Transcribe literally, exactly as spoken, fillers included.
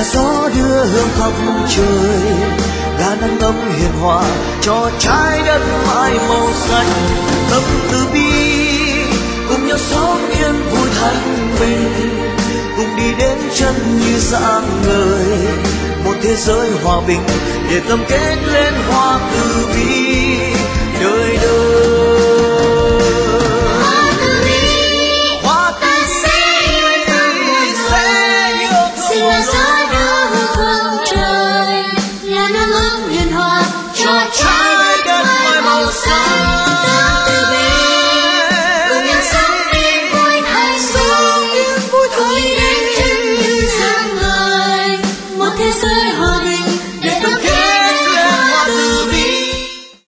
là gió đưa hương khắp trời, là nắng ấm hiền hòa cho trái đất mãi màu xanh. Tâm từ bi cùng nhau sống yên vui thanh bình, cùng đi đến chân như dạng người, một thế giới hòa bình để tâm kết lên hoa từ bi.